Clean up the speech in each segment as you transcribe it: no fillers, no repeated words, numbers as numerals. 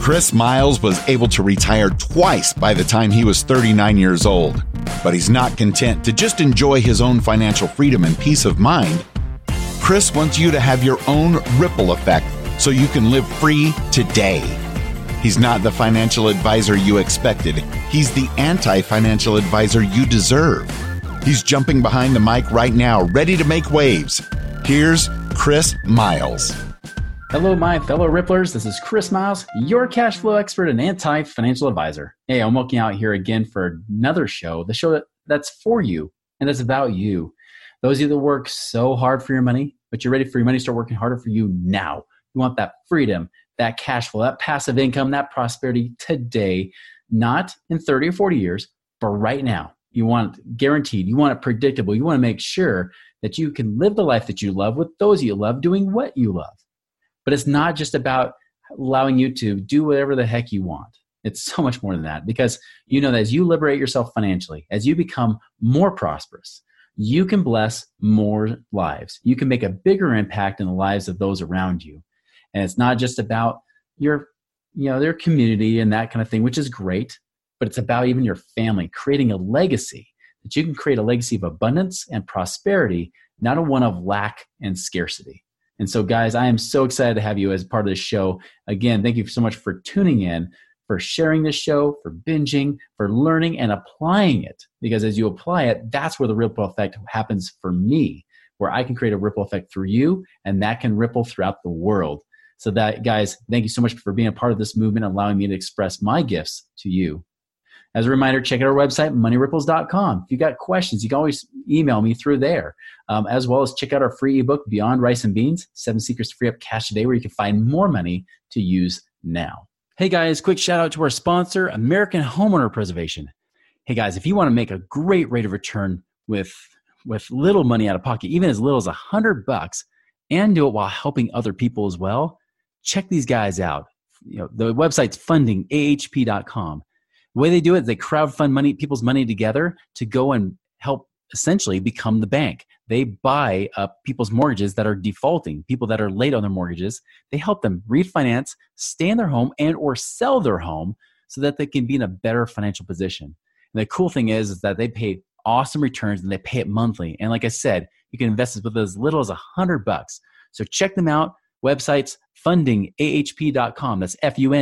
Chris Miles was able to retire twice by the time he was 39 years old, but he's not content to just enjoy his own financial freedom and peace of mind. Chris wants you to have your own ripple effect so you can live free today. He's not the financial advisor you expected. He's the anti-financial advisor you deserve. He's jumping behind the mic right now, ready to make waves. Here's Chris Miles. Hello, my fellow Ripplers. This is Chris Miles, your cash flow expert and anti-financial advisor. Hey, I'm looking out here again for another show, the show that's for you and that's about you. Those of you that work so hard for your money, but you're ready for your money to start working harder for you now. You want that freedom, that cash flow, that passive income, that prosperity today, not in 30 or 40 years, but right now. You want it guaranteed. You want it predictable. You want to make sure that you can live the life that you love with those you love doing what you love. But it's not just about allowing you to do whatever the heck you want. It's so much more than that, because you know that as you liberate yourself financially, as you become more prosperous, you can bless more lives. You can make a bigger impact in the lives of those around you. And it's not just about their community and that kind of thing, which is great, but it's about even your family, creating a legacy, that you can create a legacy of abundance and prosperity, not a one of lack and scarcity. And so, guys, I am so excited to have you as part of this show. Again, thank you so much for tuning in, for sharing this show, for binging, for learning and applying it. Because as you apply it, that's where the ripple effect happens for me, where I can create a ripple effect through you, and that can ripple throughout the world. So that, guys, thank you so much for being a part of this movement, allowing me to express my gifts to you. As a reminder, check out our website, moneyripples.com. If you've got questions, you can always email me through there, as well as check out our free ebook, Beyond Rice and Beans, 7 Secrets to Free Up Cash Today, where you can find more money to use now. Hey, guys, quick shout out to our sponsor, American Homeowner Preservation. Hey, guys, if you want to make a great rate of return with little money out of pocket, even as little as $100, and do it while helping other people as well, check these guys out. The website's fundingahp.com. The way they do it is they crowdfund people's money together to go and help essentially become the bank. They buy up people's mortgages that are defaulting, people that are late on their mortgages. They help them refinance, stay in their home, and or sell their home so that they can be in a better financial position. And the cool thing is that they pay awesome returns and they pay it monthly. And like I said, you can invest with as little as $100. So check them out. Websites, fundingahp.com. That's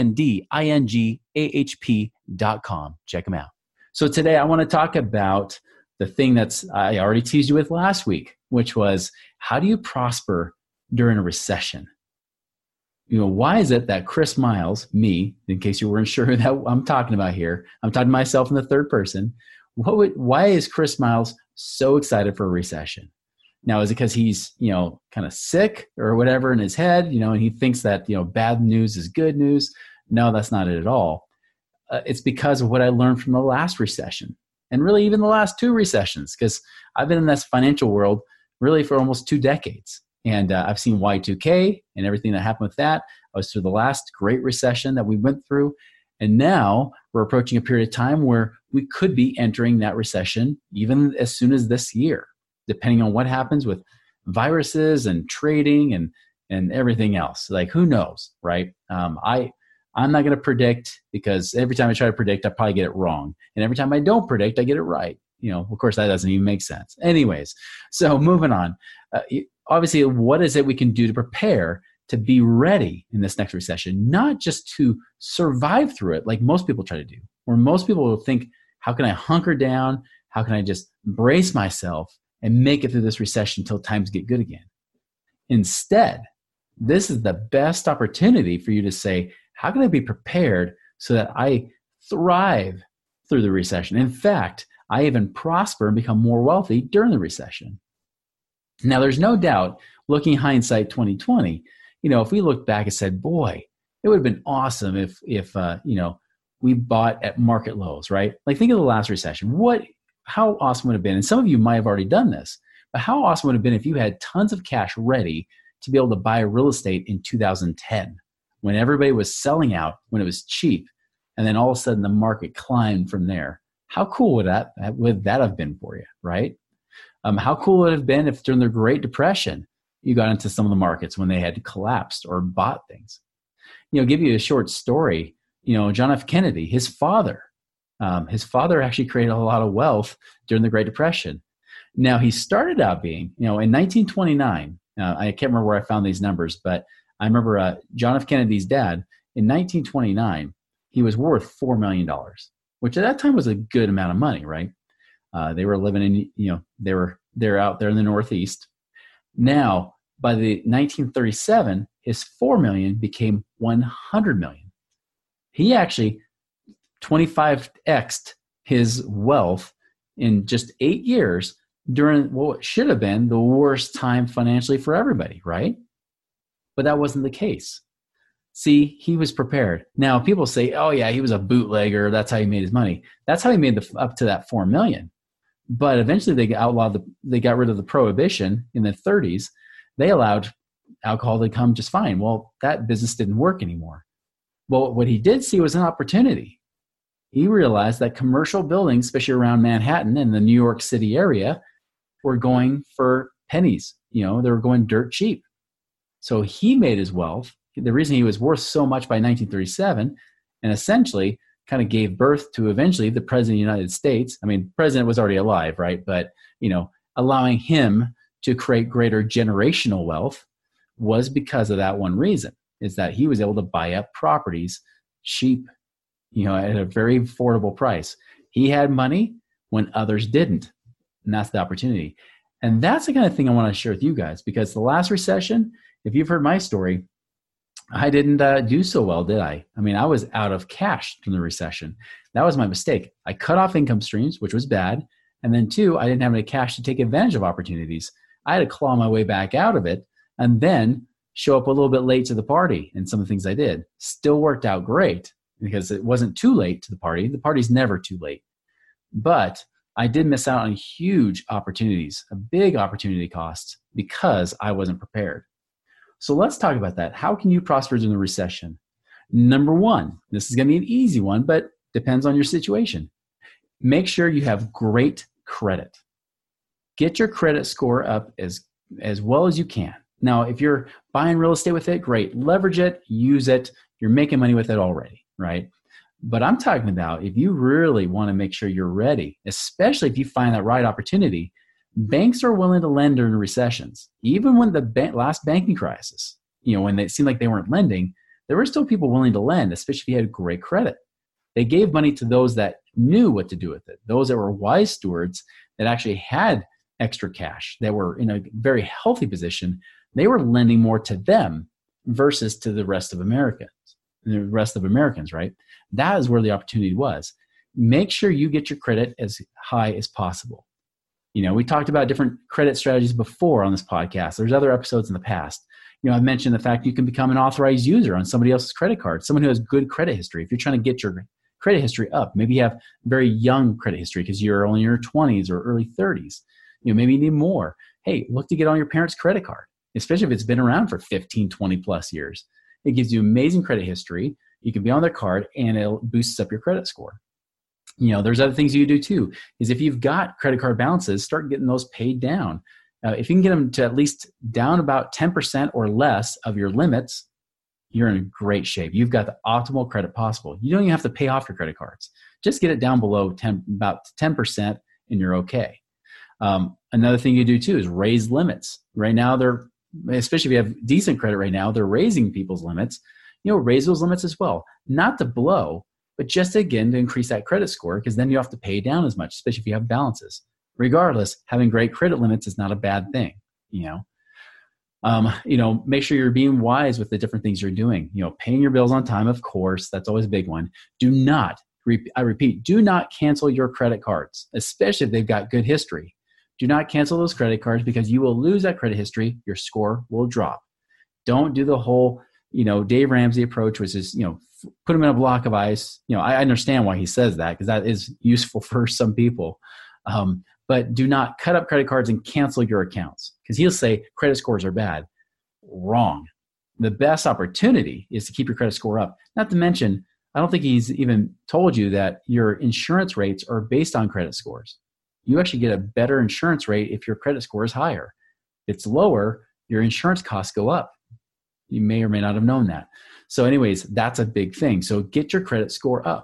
fundingahp.com. Check them out. So today I want to talk about the thing I already teased you with last week, which was, how do you prosper during a recession? Why is it that Chris Miles, me, in case you weren't sure who that I'm talking about here, I'm talking to myself in the third person. Why is Chris Miles so excited for a recession? Now, is it because he's, kind of sick or whatever in his head, and he thinks that, bad news is good news? No, that's not it at all. It's because of what I learned from the last recession, and really even the last two recessions, because I've been in this financial world really for almost 2 decades. And I've seen Y2K and everything that happened with that. I was through the last great recession that we went through. And now we're approaching a period of time where we could be entering that recession even as soon as this year, depending on what happens with viruses and trading and everything else. Like, who knows, right? I'm not going to predict, because every time I try to predict, I probably get it wrong. And every time I don't predict, I get it right. Of course, that doesn't even make sense. Anyways, so moving on. Obviously, what is it we can do to prepare to be ready in this next recession? Not just to survive through it, like most people try to do, or most people will think, how can I hunker down? How can I just brace myself and make it through this recession until times get good again? Instead, this is the best opportunity for you to say, how can I be prepared so that I thrive through the recession? In fact, I even prosper and become more wealthy during the recession. Now, there's no doubt, looking hindsight 2020, if we looked back and said, boy, it would have been awesome if we bought at market lows, right? Like, think of the last recession. How awesome would it have been? And some of you might have already done this, but how awesome would it have been if you had tons of cash ready to be able to buy real estate in 2010, when everybody was selling out, when it was cheap, and then all of a sudden the market climbed from there? How cool would that have been for you, right? How cool would it have been if during the Great Depression you got into some of the markets when they had collapsed or bought things? Give you a short story. John F. Kennedy, his father actually created a lot of wealth during the Great Depression. Now, he started out being, in 1929, I can't remember where I found these numbers, but I remember John F. Kennedy's dad, in 1929, he was worth $4 million, which at that time was a good amount of money, right? They were living in, they're out there in the Northeast. Now, by the 1937, his $4 million became $100 million. He actually 25x'd his wealth in just 8 years during what should have been the worst time financially for everybody, right? But that wasn't the case. See, he was prepared. Now, people say, oh yeah, he was a bootlegger. That's how he made his money. That's how he made up to that $4 million. But eventually they got rid of the prohibition in the 30s. They allowed alcohol to come just fine. Well, that business didn't work anymore. Well, what he did see was an opportunity. He realized that commercial buildings, especially around Manhattan and the New York City area, were going for pennies. They were going dirt cheap. So he made his wealth. The reason he was worth so much by 1937 and essentially kind of gave birth to eventually the president of the United States. I mean, the president was already alive, right? But, allowing him to create greater generational wealth was because of that one reason, is that he was able to buy up properties cheap, at a very affordable price. He had money when others didn't, and that's the opportunity. And that's the kind of thing I want to share with you guys, because the last recession, if you've heard my story, I didn't do so well, did I? I mean, I was out of cash from the recession. That was my mistake. I cut off income streams, which was bad. And then 2, I didn't have any cash to take advantage of opportunities. I had to claw my way back out of it and then show up a little bit late to the party. And some of the things I did still worked out great because it wasn't too late to the party. The party's never too late. But I did miss out on huge opportunities, a big opportunity cost, because I wasn't prepared. So let's talk about that. How can you prosper during the recession? Number 1, this is going to be an easy one, but depends on your situation. Make sure you have great credit. Get your credit score up as well as you can. Now, if you're buying real estate with it, great. Leverage it, use it. You're making money with it already, right? But I'm talking about if you really want to make sure you're ready, especially if you find that right opportunity. Banks are willing to lend during recessions. Even when the last banking crisis, when it seemed like they weren't lending, there were still people willing to lend, especially if you had great credit. They gave money to those that knew what to do with it, those that were wise stewards that actually had extra cash, that were in a very healthy position. They were lending more to them versus to the rest of Americans, right? That is where the opportunity was. Make sure you get your credit as high as possible. We talked about different credit strategies before on this podcast. There's other episodes in the past. I've mentioned the fact you can become an authorized user on somebody else's credit card, someone who has good credit history. If you're trying to get your credit history up, maybe you have very young credit history because you're only in your 20s or early 30s. Maybe you need more. Hey, look to get on your parents' credit card, especially if it's been around for 15, 20 plus years. It gives you amazing credit history. You can be on their card and it boosts up your credit score. There's other things you do too, is if you've got credit card balances, start getting those paid down. If you can get them to at least down about 10% or less of your limits, you're in great shape. You've got the optimal credit possible. You don't even have to pay off your credit cards. Just get it down below about 10% and you're okay. Another thing you do too is raise limits. Right now, especially if you have decent credit right now, they're raising people's limits. Raise those limits as well. Not to blow, but just again to increase that credit score, because then you have to pay down as much, especially if you have balances. Regardless, having great credit limits is not a bad thing. Make sure you're being wise with the different things you're doing. Paying your bills on time, of course, that's always a big one. I repeat, do not cancel your credit cards, especially if they've got good history. Do not cancel those credit cards because you will lose that credit history. Your score will drop. Don't do the whole, Dave Ramsey approach, which is, put them in a block of ice. I understand why he says that because that is useful for some people. But do not cut up credit cards and cancel your accounts because he'll say credit scores are bad. Wrong. The best opportunity is to keep your credit score up. Not to mention, I don't think he's even told you that your insurance rates are based on credit scores. You actually get a better insurance rate if your credit score is higher. If it's lower, your insurance costs go up. You may or may not have known that. So anyways, that's a big thing. So get your credit score up.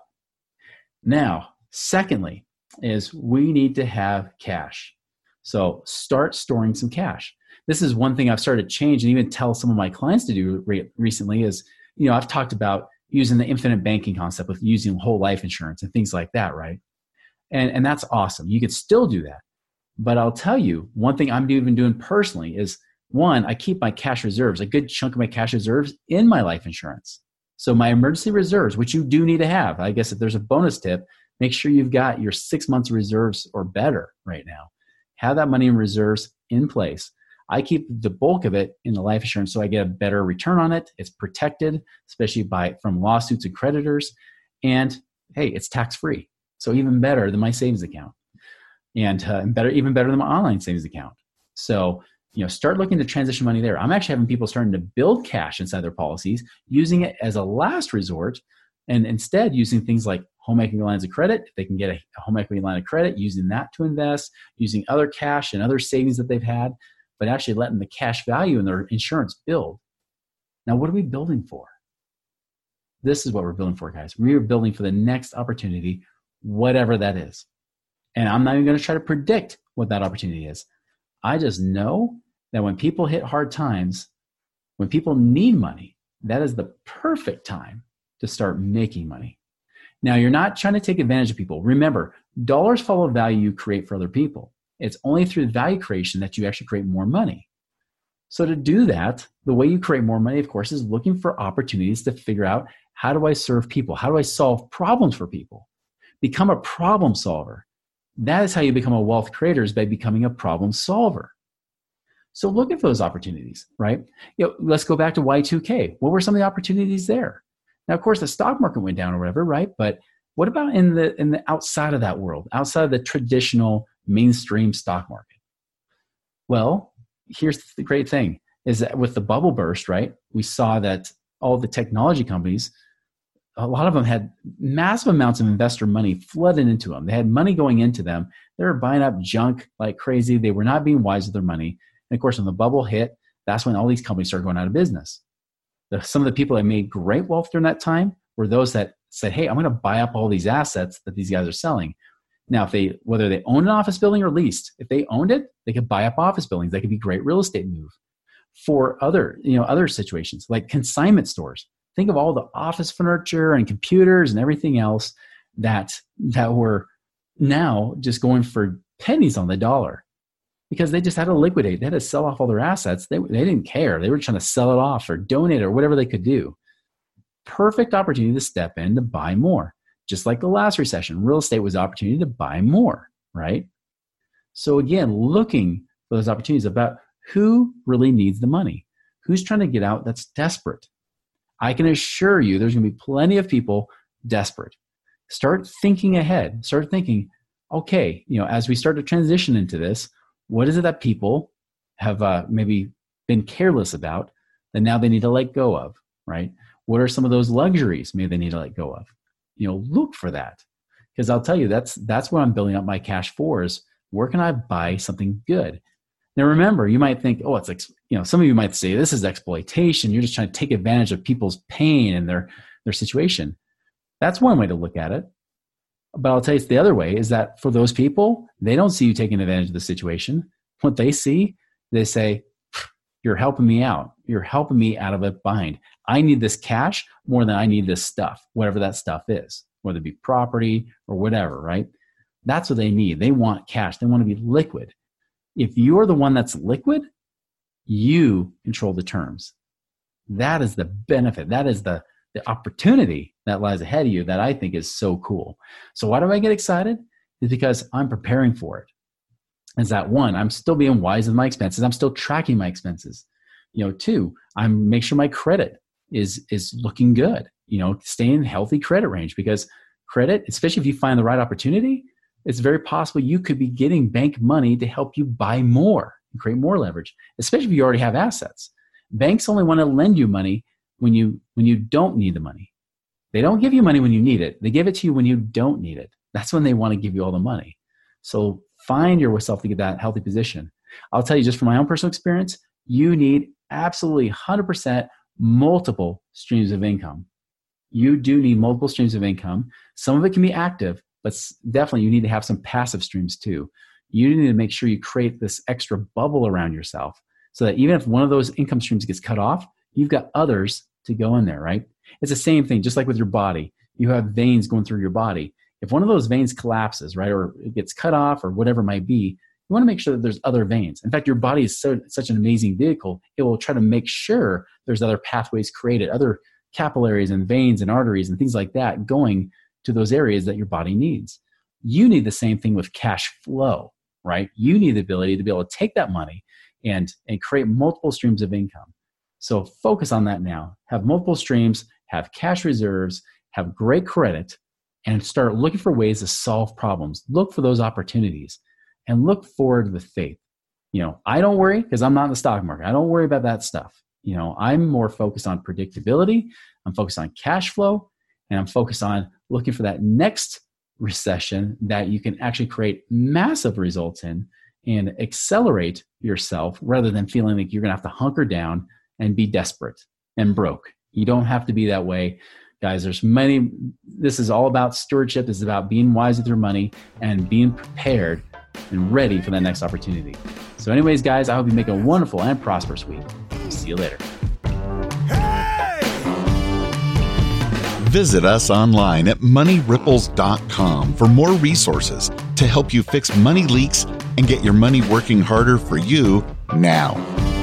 Now, secondly, is we need to have cash. So start storing some cash. This is one thing I've started to change and even tell some of my clients to do recently is, I've talked about using the infinite banking concept with using whole life insurance and things like that, right? And that's awesome. You could still do that. But I'll tell you, one thing I'm even doing personally is, one, I keep my cash reserves, a good chunk of my cash reserves in my life insurance. So my emergency reserves, which you do need to have, I guess if there's a bonus tip, make sure you've got your 6 months reserves or better right now. Have that money in reserves in place. I keep the bulk of it in the life insurance so I get a better return on it. It's protected, especially from lawsuits and creditors. And hey, it's tax-free. So even better than my savings account. And even better than my online savings account. So, start looking to transition money there. I'm actually having people starting to build cash inside their policies, using it as a last resort, and instead using things like home equity lines of credit. If they can get a home equity line of credit, using that to invest, using other cash and other savings that they've had, but actually letting the cash value in their insurance build. Now, what are we building for? This is what we're building for, guys. We are building for the next opportunity, whatever that is. And I'm not even going to try to predict what that opportunity is. I just know that when people hit hard times, when people need money, that is the perfect time to start making money. Now, you're not trying to take advantage of people. Remember, dollars follow value you create for other people. It's only through value creation that you actually create more money. So to do that, the way you create more money, of course, is looking for opportunities to figure out, how do I serve people? How do I solve problems for people? Become a problem solver. That is how you become a wealth creator, is by becoming a problem solver. So look at those opportunities, right? Let's go back to Y2K. What were some of the opportunities there? Now, of course, the stock market went down or whatever, right? But what about in the outside of that world, outside of the traditional mainstream stock market? Well, here's the great thing, is that with the bubble burst, right, we saw that all the technology companies, a lot of them had massive amounts of investor money flooded into them. They had money going into them. They were buying up junk like crazy. They were not being wise with their money. And of course, when the bubble hit, that's when all these companies started going out of business. Some of the people that made great wealth during that time were those that said, hey, I'm going to buy up all these assets that these guys are selling. Now, whether they own an office building or leased, if they owned it, they could buy up office buildings. That could be a great real estate move. For other situations like consignment stores, think of all the office furniture and computers and everything else that were now just going for pennies on the dollar because they just had to liquidate. They had to sell off all their assets. They didn't care. They were trying to sell it off or donate it or whatever they could do. Perfect opportunity to step in to buy more. Just like the last recession, real estate was an opportunity to buy more, right? So again, looking for those opportunities about who really needs the money, who's trying to get out that's desperate. I can assure you there's going to be plenty of people desperate. Start thinking ahead. Start thinking, okay, as we start to transition into this, what is it that people have maybe been careless about that now they need to let go of, right? What are some of those luxuries maybe they need to let go of? Look for that. Because I'll tell you, that's what I'm building up my cash for, is where can I buy something good? Now, remember, you might think, oh, it's like, some of you might say this is exploitation. You're just trying to take advantage of people's pain and their situation. That's one way to look at it. But I'll tell you, it's the other way, is that for those people, they don't see you taking advantage of the situation. What they see, they say, you're helping me out. You're helping me out of a bind. I need this cash more than I need this stuff, whatever that stuff is, whether it be property or whatever, right? That's what they need. They want cash. They want to be liquid. If you're the one that's liquid, you control the terms. That is the benefit. That is the opportunity that lies ahead of you that I think is so cool. So why do I get excited? It's because I'm preparing for it. Is that one, I'm still being wise with my expenses. I'm still tracking my expenses. Two, I'm make sure my credit is looking good. Stay in healthy credit range, because credit, especially if you find the right opportunity, it's very possible you could be getting bank money to help you buy more and create more leverage, especially if you already have assets. Banks only want to lend you money when you don't need the money. They don't give you money when you need it. They give it to you when you don't need it. That's when they want to give you all the money. So find yourself to get that healthy position. I'll tell you, just from my own personal experience, you need absolutely 100% multiple streams of income. You do need multiple streams of income. Some of it can be active, but definitely you need to have some passive streams too. You need to make sure you create this extra bubble around yourself so that even if one of those income streams gets cut off, you've got others to go in there, right? It's the same thing, just like with your body. You have veins going through your body. If one of those veins collapses, right, or it gets cut off or whatever it might be, you want to make sure that there's other veins. In fact, your body is such an amazing vehicle, it will try to make sure there's other pathways created, other capillaries and veins and arteries and things like that going to those areas that your body needs. You need the same thing with cash flow, right? You need the ability to be able to take that money and create multiple streams of income. So focus on that now. Have multiple streams, have cash reserves, have great credit, and start looking for ways to solve problems. Look for those opportunities and look forward with faith. I don't worry because I'm not in the stock market. I don't worry about that stuff. I'm more focused on predictability. I'm focused on cash flow, and I'm focused on looking for that next recession that you can actually create massive results in and accelerate yourself rather than feeling like you're going to have to hunker down and be desperate and broke. You don't have to be that way. Guys, this is all about stewardship. This is about being wise with your money and being prepared and ready for that next opportunity. So anyways, guys, I hope you make a wonderful and prosperous week. See you later. Visit us online at moneyripples.com for more resources to help you fix money leaks and get your money working harder for you now.